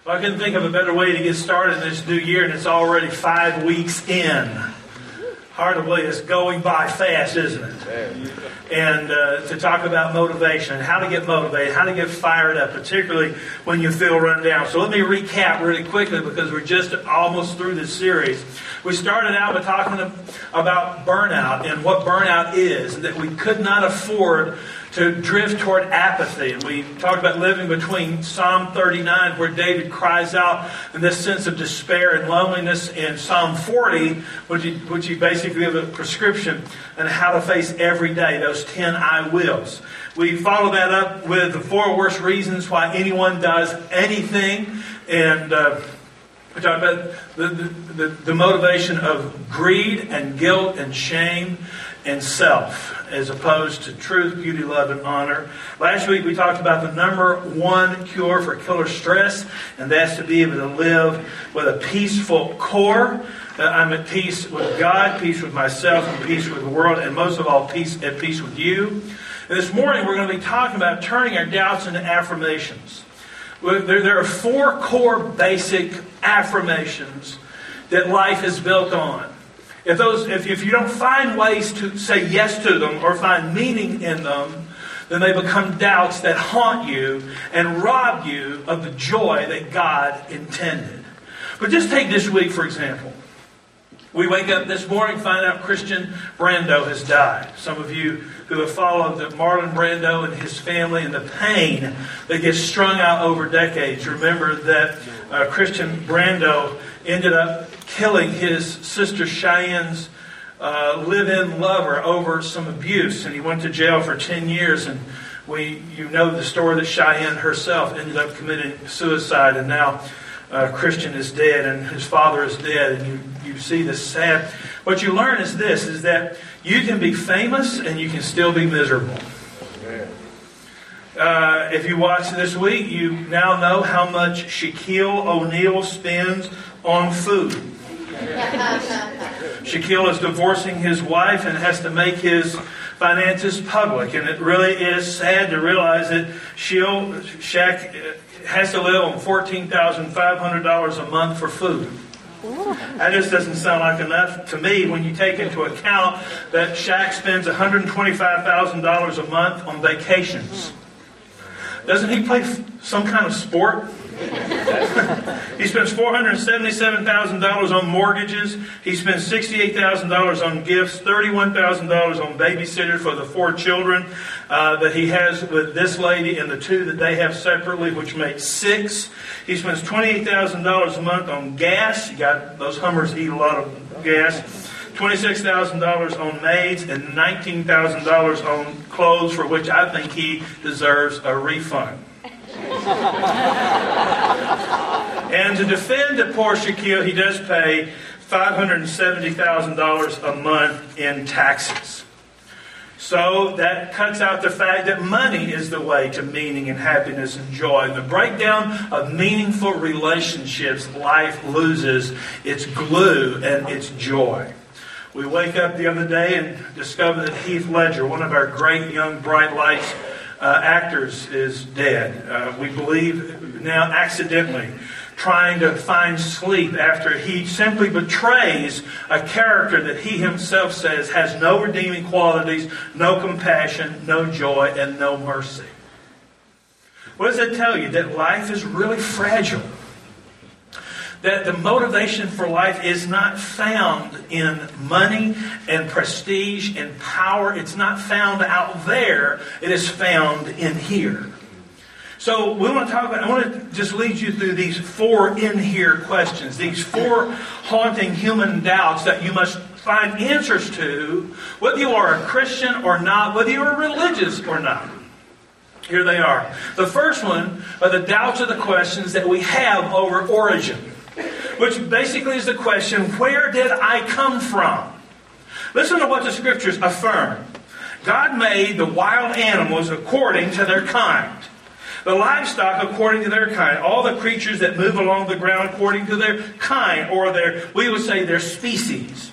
Well, I couldn't think of a better way to get started this new year, and it's already 5 weeks in. Hard to believe it's going by fast, isn't it? And to talk about motivation, how to get motivated, how to get fired up, particularly when you feel run down. So let me recap really quickly because we're just almost through this series. We started out by talking about burnout and what burnout is, and that we could not afford to drift toward apathy. And we talked about living between Psalm 39, where David cries out in this sense of despair and loneliness, and Psalm 40, which he basically gives a prescription on how to face every day, those 10 I wills. We follow that up with the 4 worst reasons why anyone does anything, and we talked about the motivation of greed and guilt and shame and self, as opposed to truth, beauty, love, and honor. Last week we talked about the number 1 cure for killer stress, and that's to be able to live with a peaceful core. I'm at peace with God, peace with myself, and peace with the world, and most of all, at peace with you. And this morning we're going to be talking about turning our doubts into affirmations. There are 4 core basic affirmations that life is built on. If you don't find ways to say yes to them or find meaning in them, then they become doubts that haunt you and rob you of the joy that God intended. But just take this week, for example. We wake up this morning, find out Christian Brando has died. Some of you who have followed Marlon Brando and his family and the pain that gets strung out over decades, remember that Christian Brando ended up killing his sister Cheyenne's live-in lover over some abuse, and he went to jail for 10 years. And you know the story that Cheyenne herself ended up committing suicide, and now Christian is dead and his father is dead, and you see this sad. What you learn is this: is that you can be famous and you can still be miserable. If you watch this week, you now know how much Shaquille O'Neal spends on food. Shaquille is divorcing his wife and has to make his finances public. And it really is sad to realize that Shaq has to live on $14,500 a month for food. That just doesn't sound like enough to me when you take into account that Shaq spends $125,000 a month on vacations. Doesn't he play some kind of sport? He spends $477,000 on mortgages. He spends $68,000 on gifts, $31,000 on babysitters for the 4 children that he has with this lady and the 2 that they have separately, which makes 6. He spends $28,000 a month on gas. You got those Hummers eat a lot of gas. $26,000 on maids and $19,000 on clothes, for which I think he deserves a refund. And to defend the poor Shaquille, he does pay $570,000 a month in taxes. So that cuts out the fact that money is the way to meaning and happiness and joy. And the breakdown of meaningful relationships, life loses its glue and its joy. We wake up the other day and discover that Heath Ledger, one of our great young bright lights actors, is dead. We believe now accidentally trying to find sleep after he simply betrays a character that he himself says has no redeeming qualities, no compassion, no joy, and no mercy. What does that tell you? That life is really fragile. That the motivation for life is not found in money and prestige and power. It's not found out there. It is found in here. So we want to talk about, I want to just lead you through these 4 in here questions. These 4 haunting human doubts that you must find answers to, whether you are a Christian or not, whether you are religious or not. Here they are. The first one are the doubts of the questions that we have over origin, which basically is the question, where did I come from? Listen to what the Scriptures affirm. God made the wild animals according to their kind, the livestock according to their kind, all the creatures that move along the ground according to their kind, or we would say their species.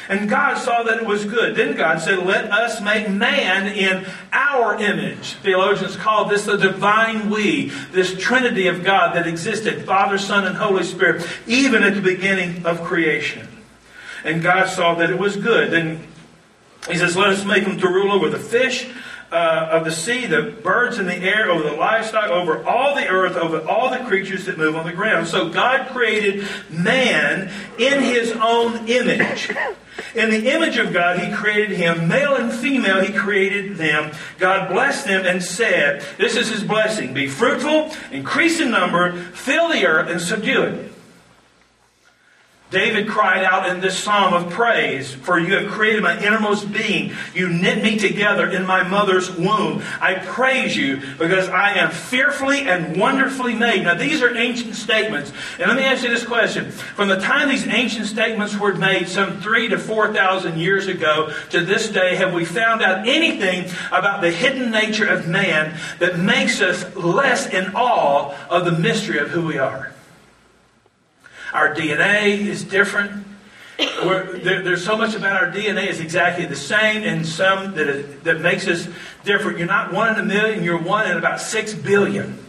And God saw that it was good. Then God said, let us make man in our image. Theologians call this the divine we, this Trinity of God that existed, Father, Son, and Holy Spirit, even at the beginning of creation. And God saw that it was good. Then He says, let us make him to rule over the fish of the sea, the birds in the air, over the livestock, over all the earth, over all the creatures that move on the ground. So God created man in His own image. In the image of God, He created him. Male and female, He created them. God blessed them and said, this is His blessing, be fruitful, increase in number, fill the earth, and subdue it. David cried out in this psalm of praise, for you have created my innermost being. You knit me together in my mother's womb. I praise you because I am fearfully and wonderfully made. Now, these are ancient statements. And let me ask you this question. From the time these ancient statements were made, some 3,000 to 4,000 years ago, to this day, have we found out anything about the hidden nature of man that makes us less in awe of the mystery of who we are? Our DNA is different. There's so much about our DNA is exactly the same, and some that makes us different. You're not 1 in a million, you're 1 in about 6 billion.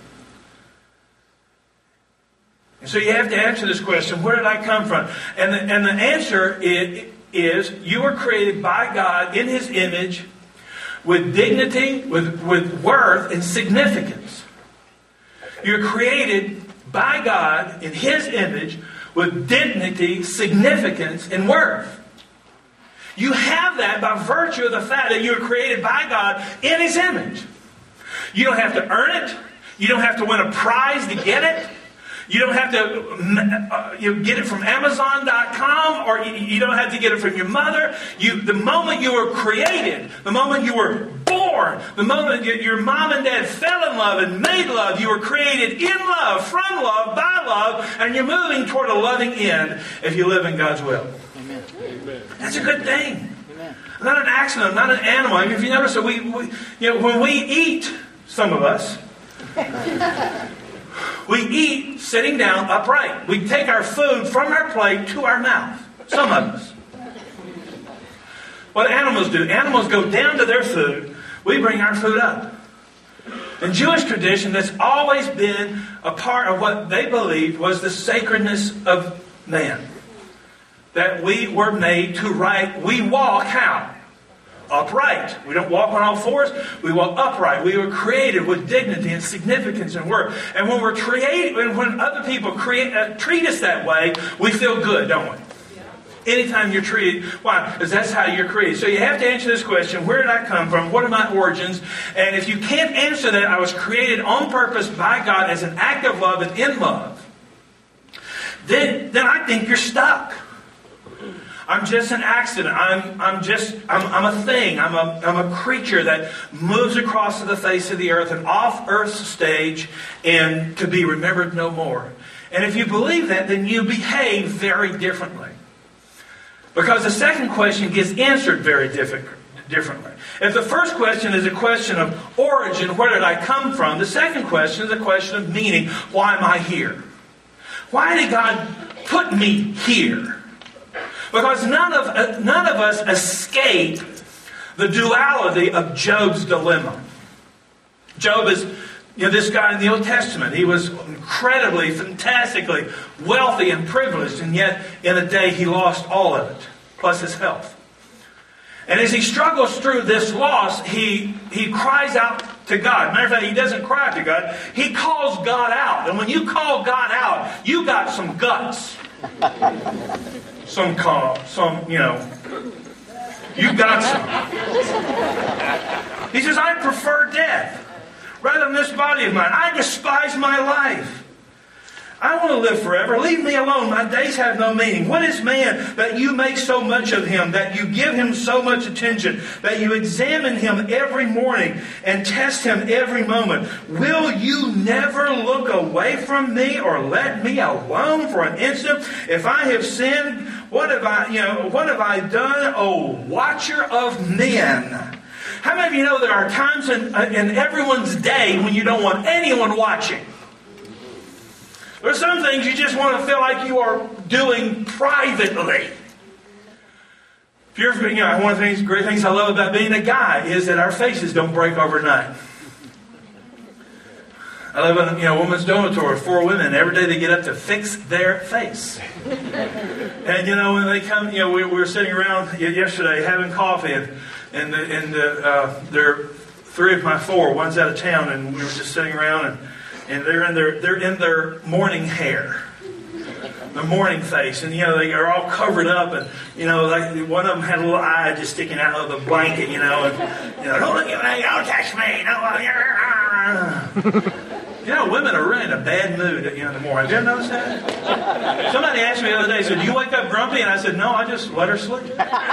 And so you have to answer this question, where did I come from? And the answer is you were created by God in His image with dignity, with worth, and significance. You're created by God in His image with dignity, significance, and worth. You have that by virtue of the fact that you were created by God in His image. You don't have to earn it. You don't have to win a prize to get it. You don't have to get it from Amazon.com, or you don't have to get it from your mother. The moment you were created, the moment you were born, the moment your mom and dad fell in love and made love, you were created in love, from love, by love, and you're moving toward a loving end if you live in God's will. Amen. That's a good thing. Amen. Not an accident, not an animal. I mean, if you notice that when we eat, some of us, we eat sitting down upright. We take our food from our plate to our mouth. Some of us. What animals do? Animals go down to their food. We bring our food up. In Jewish tradition, that's always been a part of what they believed was the sacredness of man. That we were made to we walk how? Upright. We don't walk on all fours. We walk upright. We were created with dignity and significance and worth. And when we're created, when other people treat us that way, we feel good, don't we? Anytime you're treated, why? Because that's how you're created. So you have to answer this question, where did I come from? What are my origins? And if you can't answer that, I was created on purpose by God as an act of love and in love, then I think you're stuck. I'm just an accident. I'm a thing. I'm a creature that moves across the face of the earth and off Earth's stage and to be remembered no more. And if you believe that, then you behave very differently. Because the second question gets answered very differently. If the first question is a question of origin, where did I come from? The second question is a question of meaning. Why am I here? Why did God put me here? Because none of us escape the duality of Job's dilemma. Job is this guy in the Old Testament. He was incredibly, fantastically wealthy and privileged, and yet in a day he lost all of it, plus his health. And as he struggles through this loss, he cries out to God. Matter of fact, he doesn't cry to God. He calls God out. And when you call God out, you got some guts. You got some. He says, I prefer death rather than this body of mine. I despise my life. I want to live forever. Leave me alone. My days have no meaning. What is man that you make so much of him, that you give him so much attention, that you examine him every morning and test him every moment? Will you never look away from me or let me alone for an instant? If I have sinned, what have I done, O watcher of men? How many of you know there are times in everyone's day when you don't want anyone watching? There are some things you just want to feel like you are doing privately. If you're, one of the great things I love about being a guy is that our faces don't break overnight. I live in a women's dormitory, 4 women. Every day they get up to fix their face. And when they come, we were sitting around yesterday having coffee, and there are 3 of my 4. One's out of town, and we were just sitting around, and they're in their morning hair. The morning face, and they are all covered up, and like one of them had a little eye just sticking out of the blanket, and don't look at me, don't touch me, women are really in a bad mood in the morning. Have you ever noticed that? Somebody asked me the other day, said, "Do you wake up grumpy?" And I said, "No, I just let her sleep."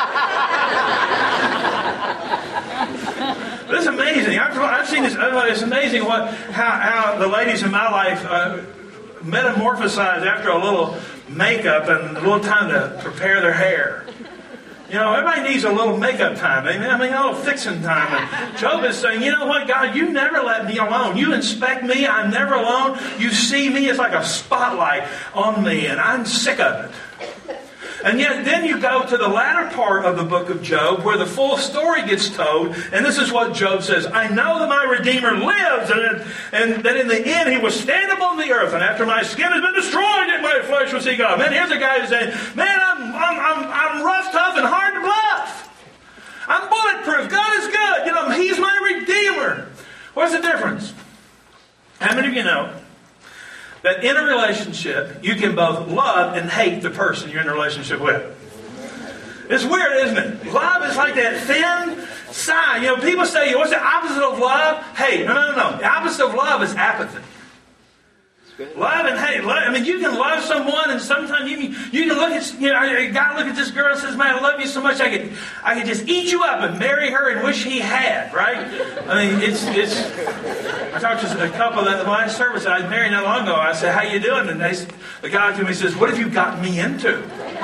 But it's amazing. I've seen this. It's amazing how the ladies in my life metamorphosize after a little makeup and a little time to prepare their hair. Everybody needs a little makeup time. A little fixing time. And Job is saying, you know what, God, you never let me alone. You inspect me. I'm never alone. You see me. It's like a spotlight on me, and I'm sick of it. And yet then you go to the latter part of the book of Job where the full story gets told. And this is what Job says. I know that my Redeemer lives, and that in the end he will stand upon the earth. And after my skin has been destroyed, in my flesh will see God. Man, here's a guy who's saying, man, I'm rough, tough, and hard to bluff. I'm bulletproof. God is good. He's my Redeemer. What's the difference? How many of you know that in a relationship, you can both love and hate the person you're in a relationship with? It's weird, isn't it? Love is like that thin sign. People say, what's the opposite of love? Hate. No. The opposite of love is apathy. Love and hate. You can love someone, and sometimes you can look at, a guy look at this girl and says, man, I love you so much, I could just eat you up and marry her and wish he had, right? I talked to a couple at the last service I was married not long ago. I said, how you doing? And the guy looked at me and says, what have you gotten me into?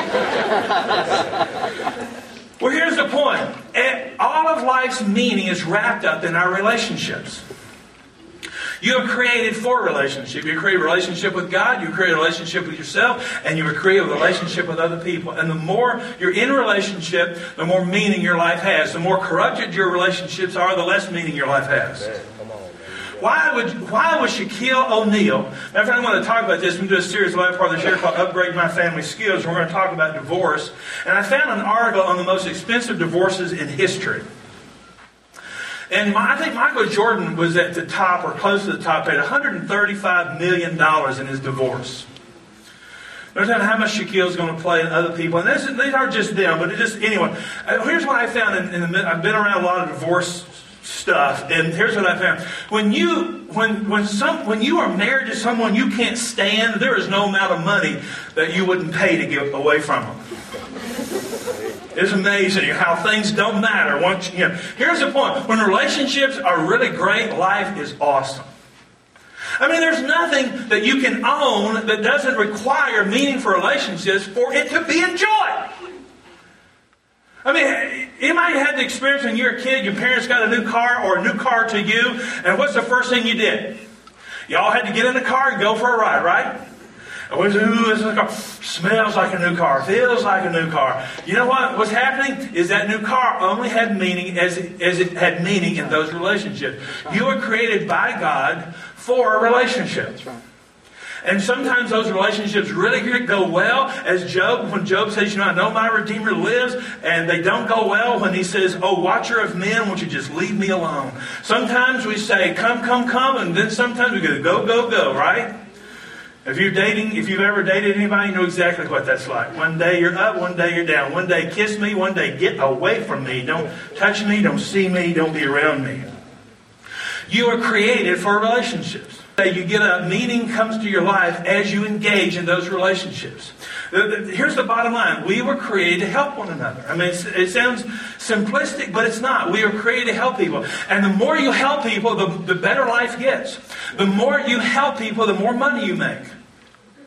Well, here's the point. All of life's meaning is wrapped up in our relationships. You are created for a relationship. You create a relationship with God, you create a relationship with yourself, and you were created a relationship with other people. And the more you're in a relationship, the more meaning your life has. The more corrupted your relationships are, the less meaning your life has. Why was Shaquille O'Neal? Matter of fact, I'm going to talk about this. We're going to do a series last part of the year called Upgrade My Family Skills. We're going to talk about divorce. And I found an article on the most expensive divorces in history. And I think Michael Jordan was at the top, or close to the top, paid $135 million in his divorce. There's not how much Shaquille's going to play and other people. And these aren't just them, but anyway. Here's what I found. I've been around a lot of divorce stuff, and here's what I found. When you are married to someone you can't stand, there is no amount of money that you wouldn't pay to get away from them. It's amazing how things don't matter. Here's the point. When relationships are really great, life is awesome. There's nothing that you can own that doesn't require meaningful relationships for it to be enjoyed. You might have had the experience when you were a kid, your parents got a new car or a new car to you, and what's the first thing you did? You all had to get in the car and go for a ride, right? Ooh, this is a car. Smells like a new car. Feels like a new car. You know what? What's happening is that new car only had meaning as it had meaning in those relationships. You were created by God for a relationship. That's right. And sometimes those relationships really go well, when Job says, I know my Redeemer lives, and they don't go well when he says, oh, watcher of men, won't you just leave me alone? Sometimes we say, come, and then sometimes we go, right? If you've ever dated anybody, you know exactly what that's like. One day you're up, one day you're down. One day kiss me, one day get away from me. Don't touch me, don't see me, don't be around me. You are created for relationships. You get a meaning comes to your life as you engage in those relationships. Here's the bottom line. We were created to help one another. It sounds simplistic, but it's not. We are created to help people. And the more you help people, the better life gets. The more you help people, the more money you make.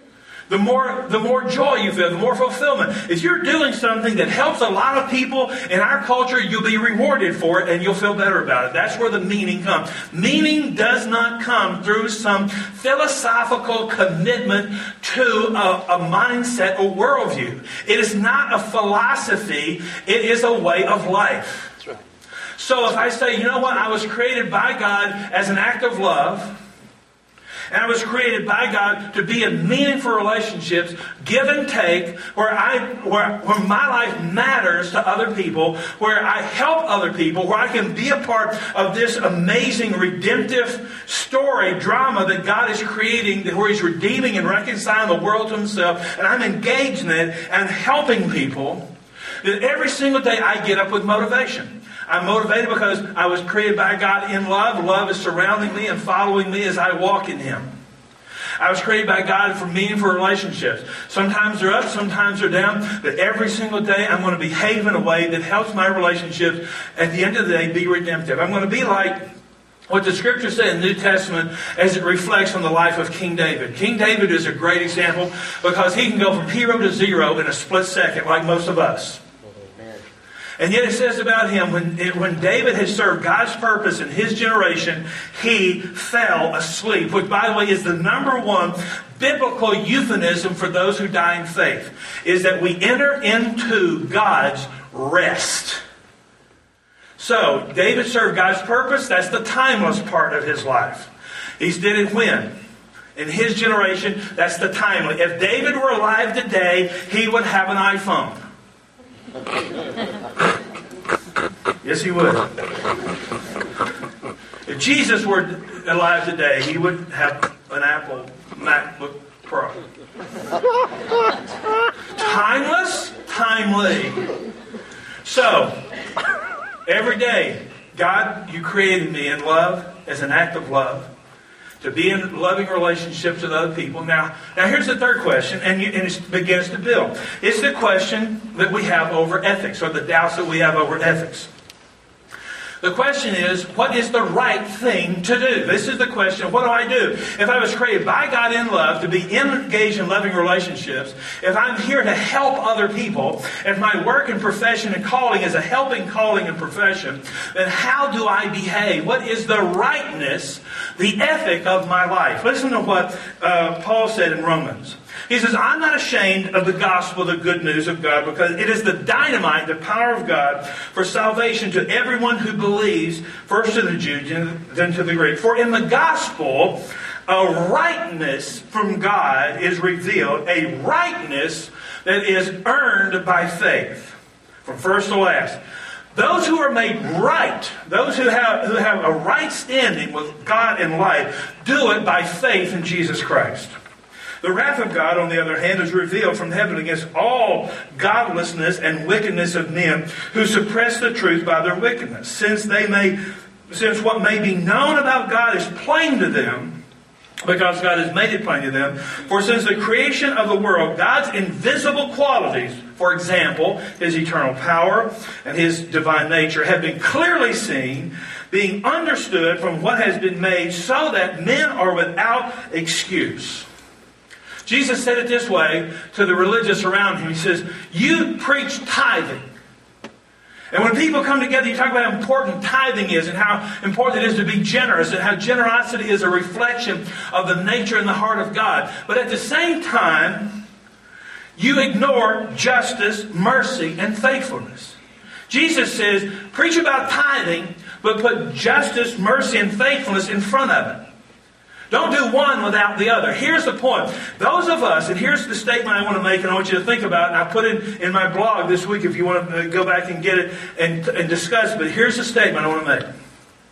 the more joy you feel, the more fulfillment. If you're doing something that helps a lot of people in our culture, you'll be rewarded for it and you'll feel better about it. That's where the meaning comes. Meaning does not come through some philosophical commitment to a mindset or worldview. It is not a philosophy. It is a way of life. That's right. So if I say, you know what, I was created by God as an act of love, and I was created by God to be in meaningful relationships, give and take, where my life matters to other people, where I help other people, where I can be a part of this amazing redemptive story, drama that God is creating, where He's redeeming and reconciling the world to Himself, and I'm engaged in it and helping people, that every single day I get up with motivation. I'm motivated because I was created by God in love. Love is surrounding me and following me as I walk in Him. I was created by God for meaningful relationships. Sometimes they're up, sometimes they're down. But every single day I'm going to behave in a way that helps my relationships at the end of the day be redemptive. I'm going to be like what the Scripture said in the New Testament as it reflects on the life of King David. King David is a great example because he can go from hero to zero in a split second like most of us. And yet it says about him, when David had served God's purpose in his generation, he fell asleep. Which, by the way, is the number one biblical euphemism for those who die in faith. Is that we enter into God's rest. So, David served God's purpose. That's the timeless part of his life. He did it when? In his generation, that's the timely. If David were alive today, he would have an iPhone. Yes, he would. If Jesus were alive today, he would have an Apple MacBook Pro. Timeless, timely. So, every day, God, you created me in love as an act of love, to be in loving relationships with other people. Now here's the third question, and it begins to build. It's the question that we have over ethics, or the doubts that we have over ethics. The question is, what is the right thing to do? This is the question, what do I do? If I was created by God in love to be engaged in loving relationships, if I'm here to help other people, if my work and profession and calling is a helping calling and profession, then how do I behave? What is the rightness, the ethic of my life? Listen to what Paul said in Romans. He says, I'm not ashamed of the gospel, the good news of God, because it is the dynamite, the power of God for salvation to everyone who believes, first to the Jew, then to the Greek. For in the gospel, a rightness from God is revealed, a rightness that is earned by faith, from first to last. Those who are made right, those who have a right standing with God in life, do it by faith in Jesus Christ. The wrath of God, on the other hand, is revealed from heaven against all godlessness and wickedness of men who suppress the truth by their wickedness, since what may be known about God is plain to them, because God has made it plain to them. For since the creation of the world, God's invisible qualities, for example, His eternal power and His divine nature, have been clearly seen, being understood from what has been made, so that men are without excuse. Jesus said it this way to the religious around Him. He says, you preach tithing. And when people come together, you talk about how important tithing is and how important it is to be generous and how generosity is a reflection of the nature and the heart of God. But at the same time, you ignore justice, mercy, and faithfulness. Jesus says, preach about tithing, but put justice, mercy, and faithfulness in front of it. Don't do one without the other. Here's the point. Those of us, and here's the statement I want to make and I want you to think about, and I put it in my blog this week if you want to go back and get it and discuss it. But here's the statement I want to make.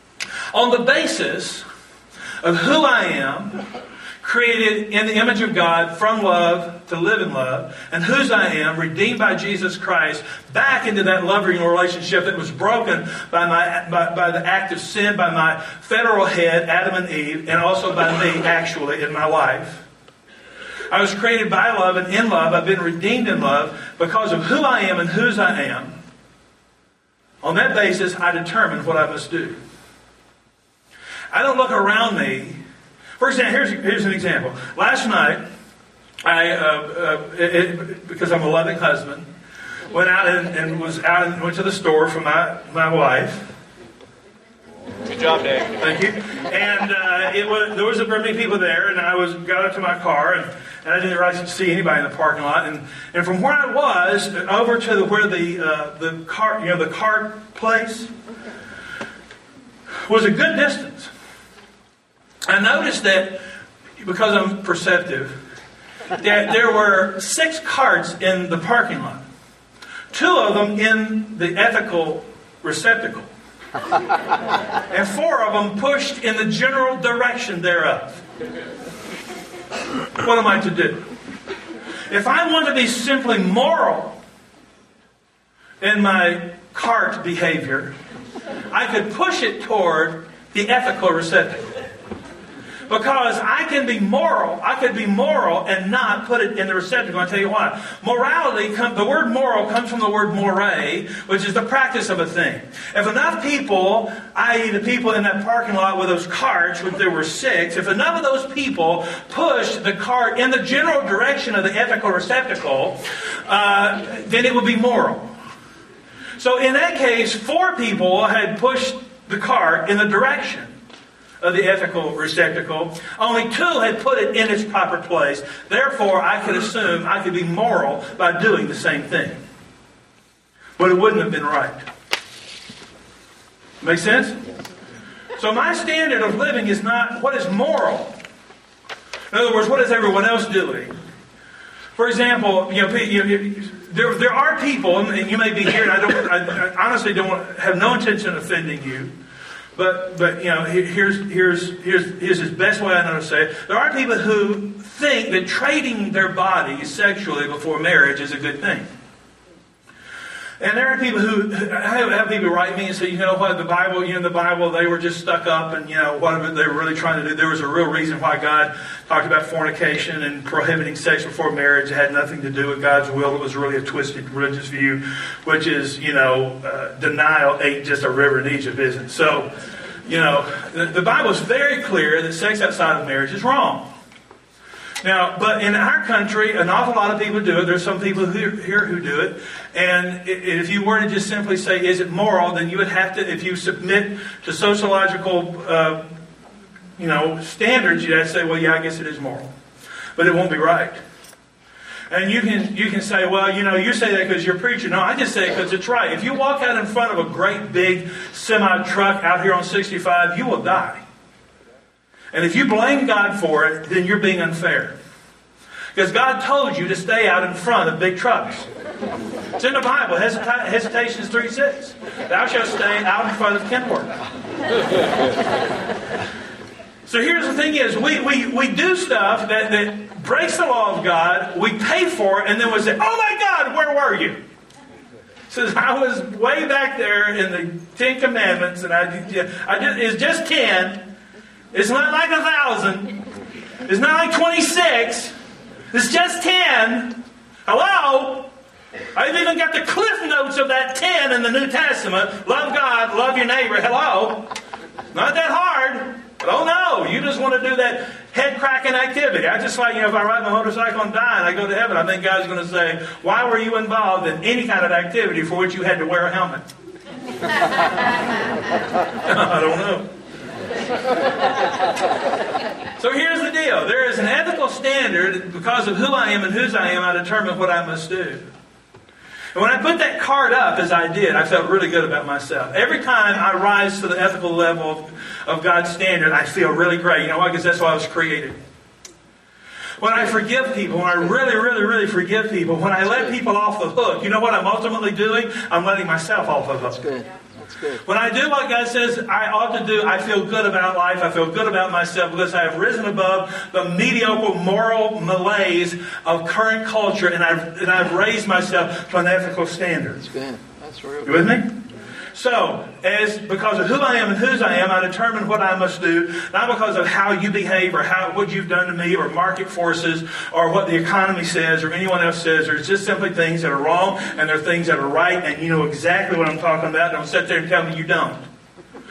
On the basis of who I am, created in the image of God from love to live in love, and whose I am, redeemed by Jesus Christ, back into that loving relationship that was broken by the act of sin, by my federal head, Adam and Eve, and also by me, actually, in my life. I was created by love and in love. I've been redeemed in love because of who I am and whose I am. On that basis, I determine what I must do. I don't look around me. For example, here's an example. Last night, because I'm a loving husband, went out and went to the store for my wife. Good job, Dave. Thank you. And there was a group of people there, and got up to my car, and I didn't really see anybody in the parking lot. And from where I was over to where the cart place was a good distance. I noticed that, because I'm perceptive, that there were 6 carts in the parking lot. 2 of them in the ethical receptacle. And 4 of them pushed in the general direction thereof. What am I to do? If I want to be simply moral in my cart behavior, I could push it toward the ethical receptacle. Because I could be moral and not put it in the receptacle. I'll tell you why. Morality, the word moral comes from the word more, which is the practice of a thing. If enough people, i.e. the people in that parking lot with those carts, which there were 6, if enough of those people pushed the cart in the general direction of the ethical receptacle, then it would be moral. So in that case, 4 people had pushed the cart in the direction of the ethical receptacle. Only 2 had put it in its proper place. Therefore, I could assume I could be moral by doing the same thing. But it wouldn't have been right. Make sense? So my standard of living is not what is moral. In other words, what is everyone else doing? For example, there are people, and you may be here, and I honestly have no intention of offending you. But here's the best way I know to say it. There are people who think that trading their bodies sexually before marriage is a good thing. And there are people who have people write me and say, what, the Bible, they were just stuck up, and what they were really trying to do. There was a real reason why God talked about fornication and prohibiting sex before marriage. It had nothing to do with God's will. It was really a twisted religious view, which is, denial ain't just a river in Egypt, isn't it? So, the Bible is very clear that sex outside of marriage is wrong. Now, but in our country, an awful lot of people do it. There's some people here who do it. And if you were to just simply say, is it moral, then you would have to, if you submit to sociological, standards, you'd have to say, well, yeah, I guess it is moral. But it won't be right. And you can say, well, you say that because you're a preacher. No, I just say it because it's right. If you walk out in front of a great big semi-truck out here on 65, you will die. And if you blame God for it, then you're being unfair. Because God told you to stay out in front of big trucks. It's in the Bible, Hesitations 3:6. Thou shalt stay out in front of Kenworth. So here's the thing is, we do stuff that breaks the law of God, we pay for it, and then we say, oh my God, where were you? Says, I was way back there in the 10 Commandments, and it's just 10. It's not like 1,000. It's not like 26. It's just 10. Hello? I've even got the cliff notes of that 10 in the New Testament. Love God, love your neighbor. Hello? Not that hard. But oh no, you just want to do that head-cracking activity. I just like, if I ride my motorcycle and die and I go to heaven, I think God's going to say, why were you involved in any kind of activity for which you had to wear a helmet? I don't know. So here's the deal. There is an ethical standard. Because of who I am and whose I am, I determine what I must do. And when I put that card up, as I did, I felt really good about myself. Every time I rise to the ethical level of God's standard, I feel really great. You know why? Because that's why I was created. When I forgive people, when I really, really, really forgive people, when I let people off the hook, you know what I'm ultimately doing? I'm letting myself off the hook. That's good. Good. When I do what God says I ought to do, I feel good about life. I feel good about myself because I have risen above the mediocre moral malaise of current culture, and I've raised myself to an ethical standard. That's good. That's real. You with me? So, because of who I am and whose I am, I determine what I must do, not because of how you behave or what you've done to me or market forces or what the economy says or anyone else says. There's just simply things that are wrong and there are things that are right, and you know exactly what I'm talking about. Don't sit there and tell me you don't.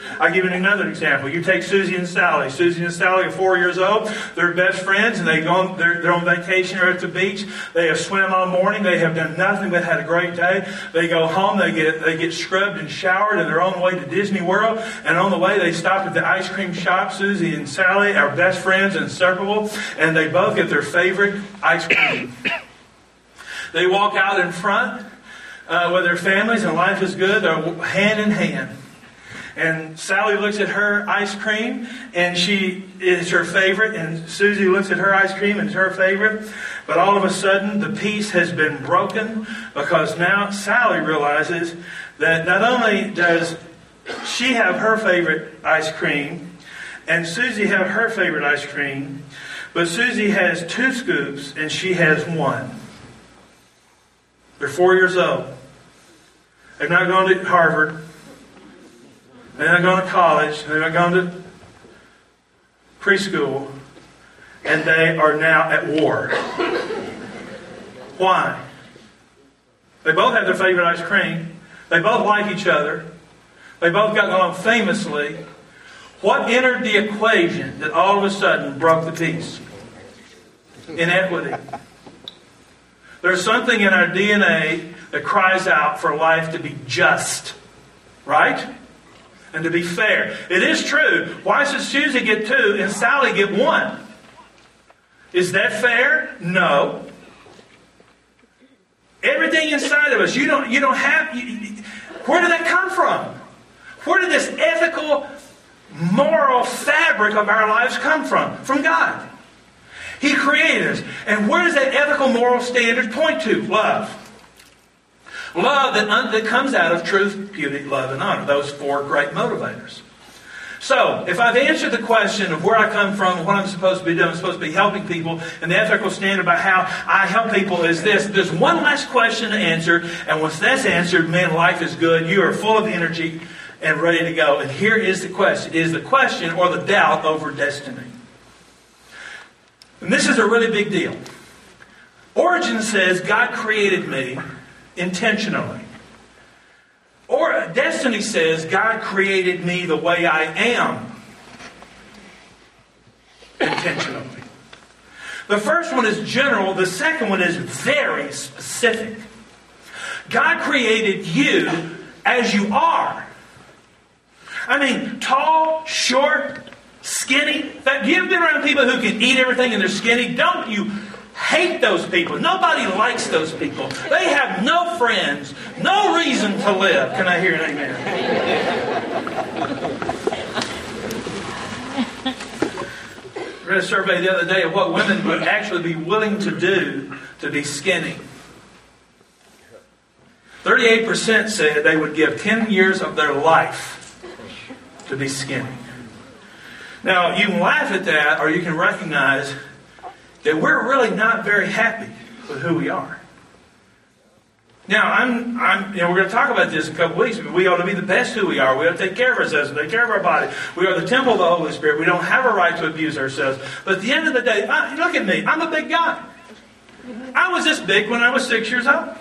I'll give you another example. You take Susie and Sally. Susie and Sally are 4 years old. They're best friends, and they're on vacation or at the beach. They have swam all morning. They have done nothing but had a great day. They go home. They get scrubbed and showered, and they're on the way to Disney World. And on the way, they stop at the ice cream shop. Susie and Sally are best friends, inseparable, and they both get their favorite ice cream. They walk out in front with their families, and life is good. They're hand in hand. And Sally looks at her ice cream, and she is her favorite. And Susie looks at her ice cream, and it's her favorite. But all of a sudden, the peace has been broken, because now Sally realizes that not only does she have her favorite ice cream, and Susie have her favorite ice cream, but Susie has 2 scoops, and she has 1. They're 4 years old. They've not gone to Harvard. They're not going to college. They're not going to preschool. And they are now at war. Why? They both have their favorite ice cream. They both like each other. They both got along famously. What entered the equation that all of a sudden broke the peace? Inequity. There's something in our DNA that cries out for life to be just. Right? And to be fair. It is true. Why should Susie get 2 and Sally get 1? Is that fair? No. Everything inside of us, you don't have... where did that come from? Where did this ethical, moral fabric of our lives come from? From God. He created us. And where does that ethical, moral standard point to? Love. Love that comes out of truth, beauty, love, and honor. Those 4 great motivators. So, if I've answered the question of where I come from and what I'm supposed to be doing, I'm supposed to be helping people, and the ethical standard about how I help people is this. There's one last question to answer, and once that's answered, man, life is good. You are full of energy and ready to go. And here is the question. Is the question or the doubt over destiny? And this is a really big deal. Origin says God created me intentionally. Or destiny says God created me the way I am intentionally. The first one is general. The second one is very specific. God created you as you are. I mean, tall, short, skinny. In fact, you've been around people who can eat everything and they're skinny. Don't you hate those people? Nobody likes those people. They have no friends, no reason to live. Can I hear an amen? I read a survey the other day of what women would actually be willing to do to be skinny. 38% said they would give 10 years of their life to be skinny. Now, you can laugh at that, or you can recognize that we're really not very happy with who we are. Now, we're going to talk about this in a couple weeks, but we ought to be the best who we are. We ought to take care of ourselves, take care of our body. We are the temple of the Holy Spirit. We don't have a right to abuse ourselves. But at the end of the day, look at me. I'm a big guy. I was this big when I was 6 years old.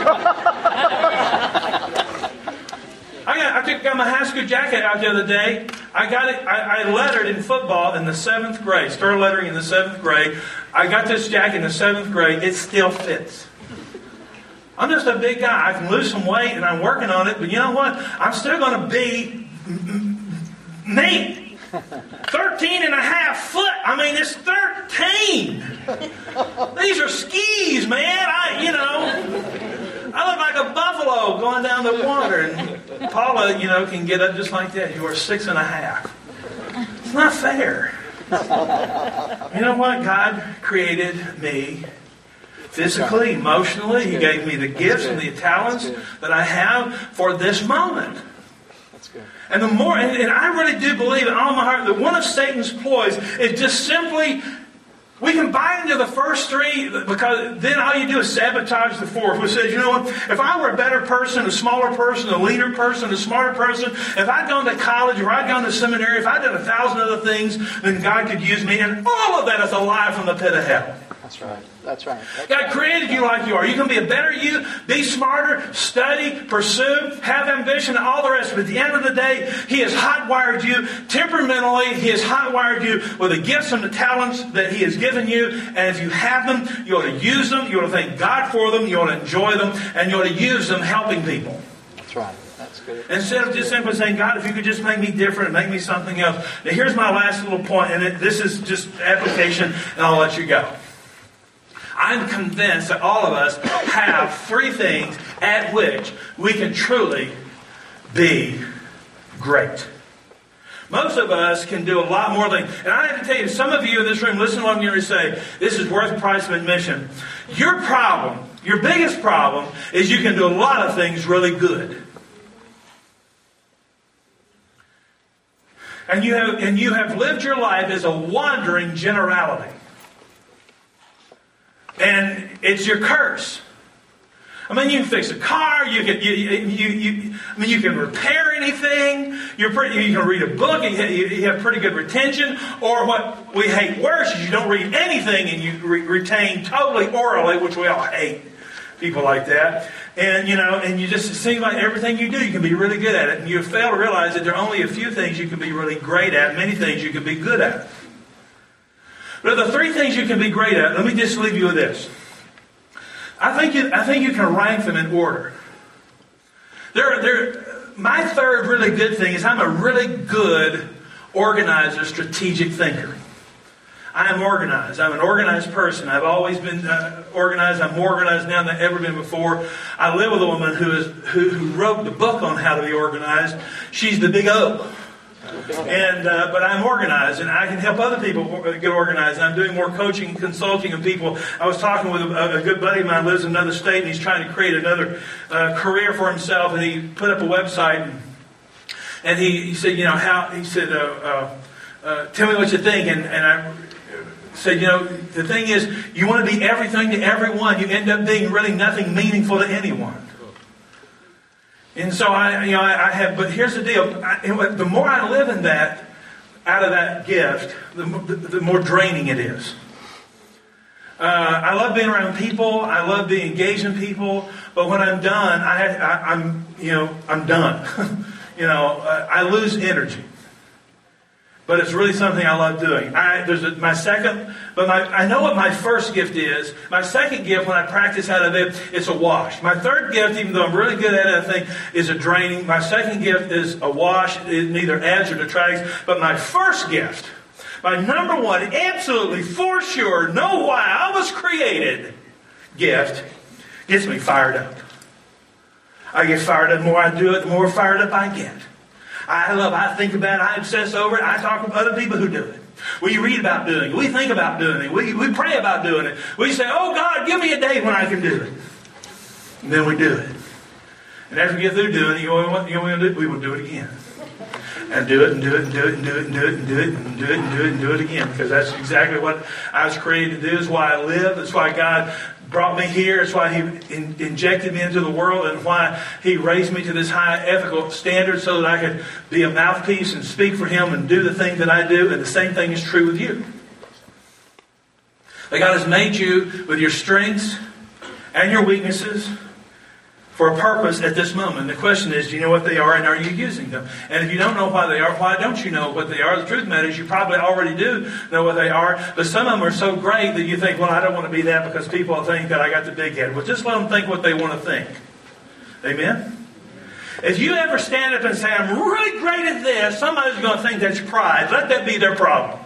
I got my high school jacket out the other day. I got it. I lettered in football in the 7th grade. Started lettering in the 7th grade. I got this jacket in the 7th grade. It still fits. I'm just a big guy. I can lose some weight, and I'm working on it. But you know what? I'm still going to be me. 13 and a half foot. I mean, it's 13. These are skis, man. I look like a buffalo going down the water. And Paula, can get up just like that. You are 6.5. It's not fair. You know what? God created me physically, emotionally. He gave me the gifts and the talents that I have for this moment. That's good. And the more, and I really do believe in all my heart that one of Satan's ploys is just simply, we can buy into the first 3 because then all you do is sabotage the 4th, which says, you know what, if I were a better person, a smaller person, a leaner person, a smarter person, if I'd gone to college or I'd gone to seminary, if I did 1,000 other things, then God could use me. And all of that is a lie from the pit of hell. That's right. That's right. God created you like you are. You can be a better you, be smarter, study, pursue, have ambition, and all the rest of it. At the end of the day, He has hot-wired you temperamentally. He has hot-wired you with the gifts and the talents that He has given you. And if you have them, you ought to use them. You ought to thank God for them. You ought to enjoy them. And you ought to use them helping people. That's right. That's good. Instead of just simply saying, God, if you could just make me different, make me something else. Now, here's my last little point, and this is just application, and I'll let you go. I'm convinced that all of us have three things at which we can truly be great. Most of us can do a lot more things. And I have to tell you, some of you in this room, listen to what I'm going to say. This is worth the price of admission. Your problem, your biggest problem, is you can do a lot of things really good. And you have lived your life as a wandering generality. And it's your curse. I mean, you can fix a car. You can repair anything. You can read a book. And you have pretty good retention. Or what we hate worse is you don't read anything and you retain totally orally, which we all hate. People like that. And, and it seems like everything you do, you can be really good at it. And you fail to realize that there are only a few things you can be really great at, many things you can be good at. But of the three things you can be great at, let me just leave you with this. I think you can rank them in order. My third really good thing is I'm a really good organizer, strategic thinker. I am organized. I'm an organized person. I've always been organized. I'm more organized now than I've ever been before. I live with a woman who wrote the book on how to be organized. She's the big O. But I'm organized, and I can help other people get organized. I'm doing more coaching, consulting of people. I was talking with a good buddy of mine who lives in another state, and he's trying to create another career for himself. And he put up a website, and he said, tell me what you think. And I said, the thing is, you want to be everything to everyone. You end up being really nothing meaningful to anyone. And so but here's the deal. The more I live in that, out of that gift, the more draining it is. I love being around people. I love being engaged in people. But when I'm done, I'm done. I lose energy. But it's really something I love doing. I know what my first gift is. My second gift, when I practice out of it, it's a wash. My third gift, even though I'm really good at it, I think, is a draining. My second gift is a wash. It neither adds or detracts. But my first gift, my number one, absolutely for sure, know why I was created gift, gets me fired up. I get fired up. The more I do it, the more fired up I get. I think about it, I obsess over it, I talk with other people who do it. We read about doing it, we think about doing it, we pray about doing it. We say, oh God, give me a day when I can do it. And then we do it. And after we get through doing it, you know what we'll do? We will do it again. And do it, and do it, and do it, and do it, and do it, and do it, and do it, and do it, and do it again. Because that's exactly what I was created to do. It's why I live. That's why God brought me here. It's why He injected me into the world, and why He raised me to this high ethical standard so that I could be a mouthpiece and speak for Him and do the thing that I do. And the same thing is true with you. That God has made you with your strengths and your weaknesses for a purpose at this moment. The question is, do you know what they are, and are you using them? And if you don't know why they are, why don't you know what they are? The truth of the matter is you probably already do know what they are, but some of them are so great that you think, well, I don't want to be that because people think that I got the big head. Well, just let them think what they want to think. Amen? If you ever stand up and say, I'm really great at this, somebody's going to think that's pride. Let that be their problem.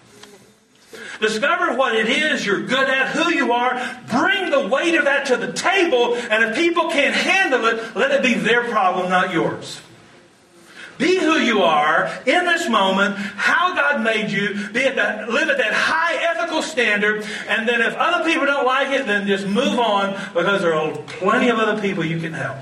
Discover what it is you're good at, who you are. Bring the weight of that to the table. And if people can't handle it, let it be their problem, not yours. Be who you are in this moment, how God made you. Live at that high ethical standard. And then if other people don't like it, then just move on, because there are plenty of other people you can help.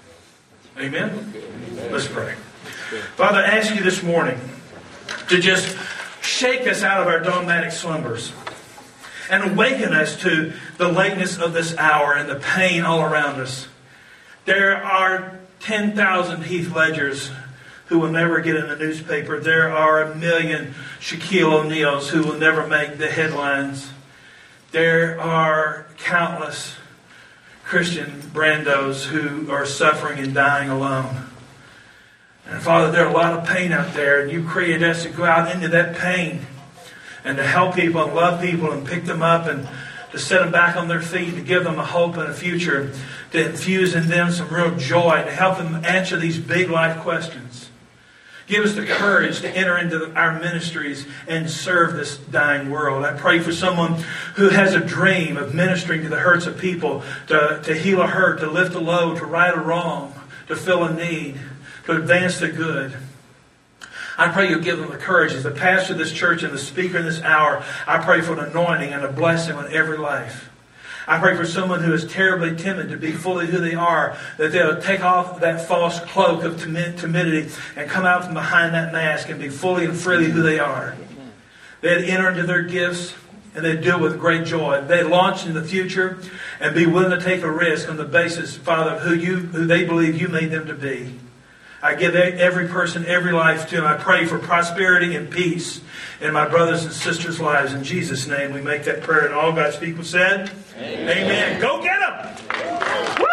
Amen? Let's pray. Father, I ask you this morning to just shake us out of our dogmatic slumbers and awaken us to the lateness of this hour and the pain all around us. There are 10,000 Heath Ledgers who will never get in the newspaper. There are 1 million Shaquille O'Neals who will never make the headlines. There are countless Christian Brandos who are suffering and dying alone. And Father, there's a lot of pain out there, and you created us to go out into that pain and to help people and love people and pick them up and to set them back on their feet, to give them a hope and a future, to infuse in them some real joy, to help them answer these big life questions. Give us the courage to enter into our ministries and serve this dying world. I pray for someone who has a dream of ministering to the hurts of people, to heal a hurt, to lift a load, to right a wrong, to fill a need, to advance the good. I pray you'll give them the courage. As the pastor of this church and the speaker in this hour, I pray for an anointing and a blessing on every life. I pray for someone who is terribly timid to be fully who they are, that they'll take off that false cloak of timidity and come out from behind that mask and be fully and freely who they are. They'd enter into their gifts and they'd do it with great joy. They'd launch into the future and be willing to take a risk on the basis, Father, of who they believe you made them to be. I give every person, every life to them. I pray for prosperity and peace in my brothers and sisters' lives. In Jesus' name we make that prayer. And all God's people said, Amen. Go get them!